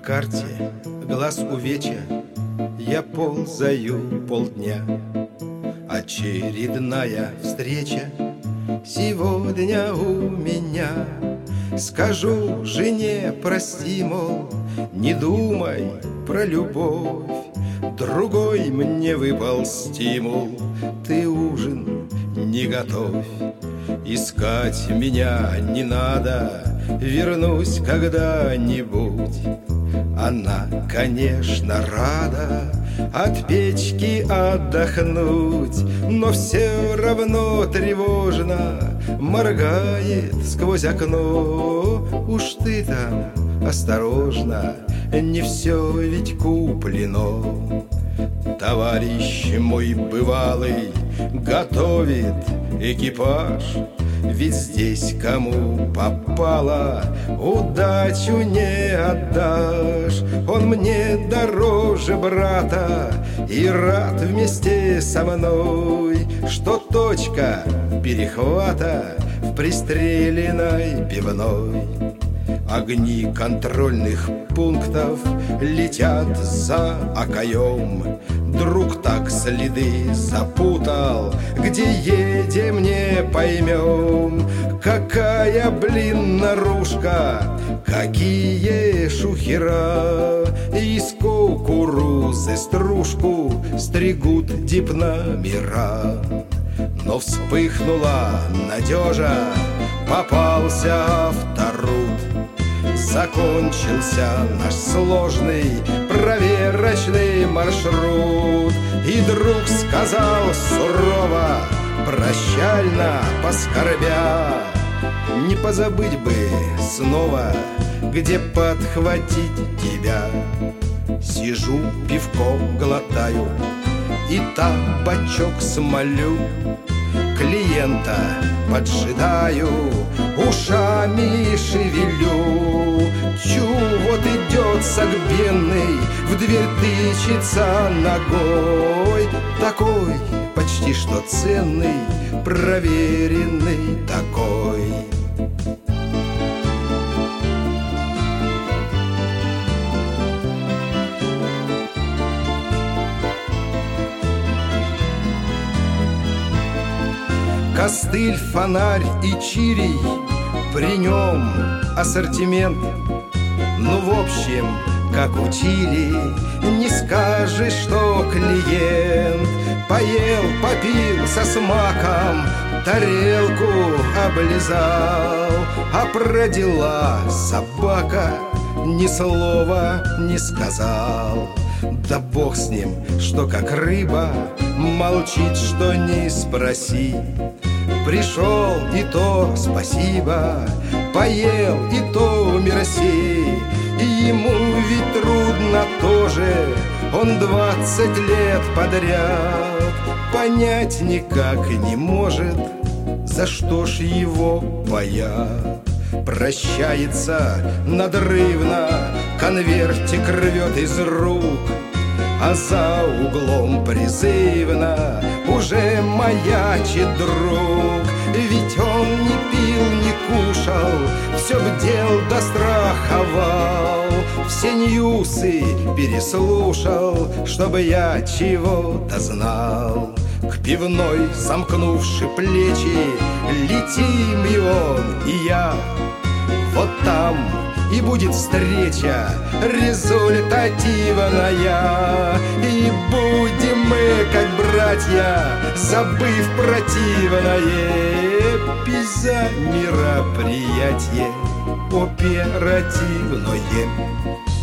карте глаз увечья я ползаю полдня. Очередная встреча сегодня у меня. Скажу жене прости, мол, не думай про любовь. Другой мне выпал стимул, ты ужин не готовь. Искать меня не надо, вернусь когда-нибудь. Она, конечно, рада от печки отдохнуть, но все равно тревожно моргает сквозь окно. Уж ты там осторожно, не все ведь куплено. Товарищ мой бывалый готовит экипаж, ведь здесь кому попало удачу не отдашь. Он мне дороже брата и рад вместе со мной, что точка перехвата в пристреленной пивной. Огни контрольных пунктов летят за окоем. Друг так следы запутал, где едем не поймем. Какая, блин, наружка, какие шухера. Из кукурузы стружку стригут дипномера. Но вспыхнула надежа, попался авторут. Закончился наш сложный проверочный маршрут. И друг сказал сурово, прощально поскорбя: не позабыть бы снова, где подхватить тебя. Сижу, пивко глотаю и табачок смолю, клиента поджидаю, ушами шевелю. Чу, вот идет согбенный, в дверь тычется ногой. Такой, почти что ценный, проверенный такой. Костыль, фонарь и чирий, при нем ассортимент. Ну, в общем, как учили, не скажешь, что клиент. Поел, попил со смаком, тарелку облизал, а про дела собака ни слова не сказал. Да бог с ним, что как рыба молчит, что не спроси. Пришел, и то спасибо, поел, и то мерси. И ему ведь трудно тоже, он 20 лет подряд понять никак не может, за что ж его боят. Прощается надрывно, конвертик рвет из рук, а за углом призывно уже маячит друг. Ведь он не пил, не кушал, все бдел да страховал, все ньюсы переслушал, чтобы я чего-то знал. К пивной, сомкнувши плечи, летим и он, и я. Вот там и будет встреча результативная, и будем мы, как братья, забыв противное. Пиза мероприятие оперативное.